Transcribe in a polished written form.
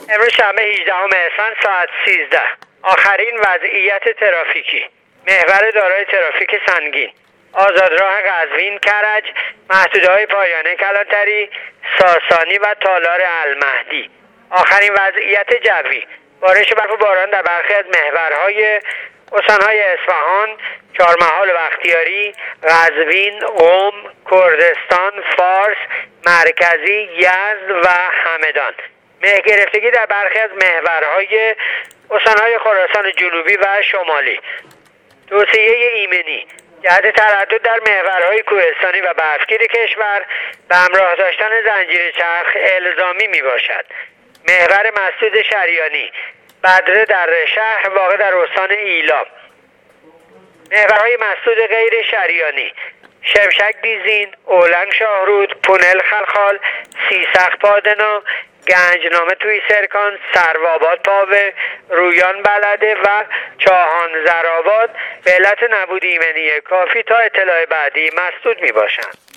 امروز شنبه 18 اسفند ساعت 13. آخرین وضعیت ترافیکی. محور دارای ترافیک سنگین: آزادراه قزوین کرج، محدوده‌های پایانه کلانتری، ساسانی و تالار المهدی. آخرین وضعیت جوی: بارش برف و باران در برخی از محورهای استان‌های اصفهان، چهارمحال و بختیاری، قزوین، قم، کردستان، فارس، مرکزی، یزد و همدان. مه گرفتگی در برخی از محورهای استان‌های خراسان جنوبی و شمالی. توصیه ایمنی: جهت تردد در محورهای کوهستانی و برفگیر کشور به همراه داشتن زنجیر چرخ الزامی می باشد. محور مسدود شریانی: بدره در شهر واقع در استان ایلا. محورهای مسدود غیر شریانی: شمشک دیزین، اولنگ شاهرود، پونل خلخال، سیسخ پادنا، گنجنامه توی سرکان، سروآباد پاوه، رویان بلده و چاهان زرآباد به علت نبود ایمنی کافی تا اطلاع بعدی مسدود می باشند.